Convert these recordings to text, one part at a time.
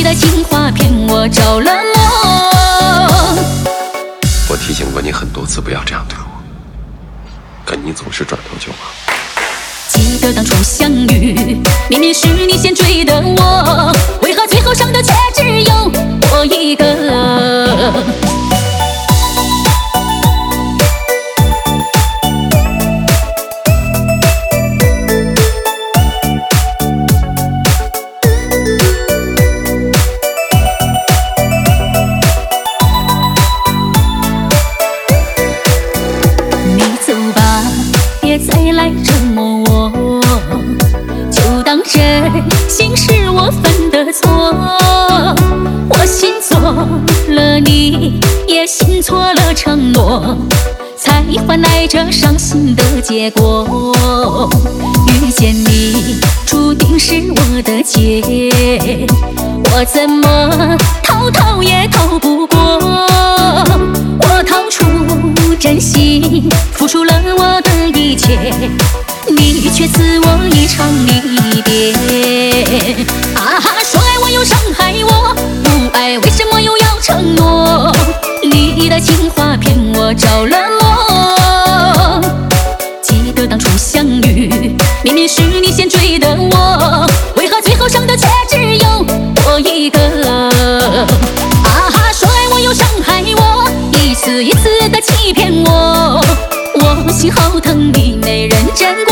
的情话骗我着了魔。 我提醒过你很多次不要这样对我，可你总是转头就跑。 记得当初相遇，明明是你先追的我，为何最后伤的却只有我一个？你走吧，别再来折磨我，就当真心是我犯的错。我信错了你，也信错了承诺，才换来这伤心的结果。遇见你，注定是我的劫，我怎么逃也逃不过。我掏出真心，付出了我的一切，你却赐我一场离别。啊哈，说爱我又伤害我，不爱为什么又要承诺？你的情话骗我着了魔。记得当初相遇，明明是你先追的我，为何最后伤的却只有我一个？啊哈，说爱我又伤害我，一次一次的欺骗我，我心好疼，你没人真过。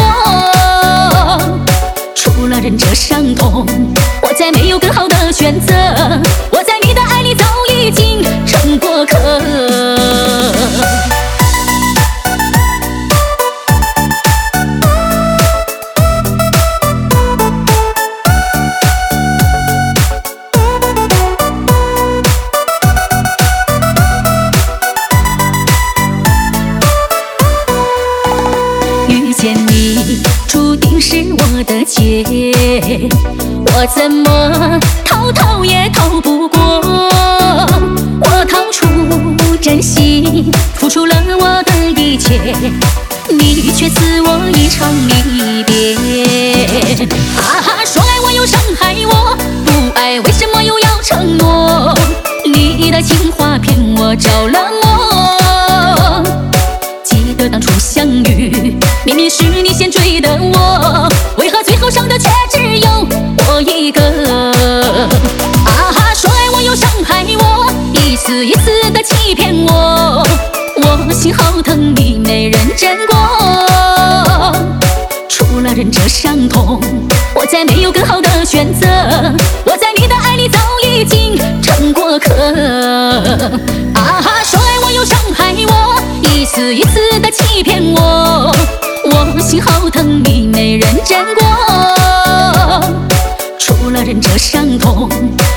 除了忍着伤痛，我再没有更好的选择，我在你的爱里早已经成过客。遇见你，注定是我的劫，我怎么逃也逃不过。我掏出真心，付出了我的一切，你却赐我一场离别。啊哈，说爱我又伤害我，不爱为什么又要承诺？你的情话骗我着了魔。记得当初相遇，明明是你先追的我，为何最后伤的却只有我一个？啊哈，说爱我又伤害我，一次一次的欺骗我，我心好疼，你没人真过。除了忍着伤痛，我再没有更好的选择，我在你的爱里早已经成过客。啊哈，说爱我又伤害我，一次一次的欺骗我，我心好疼，你没人真过。除了忍着伤痛，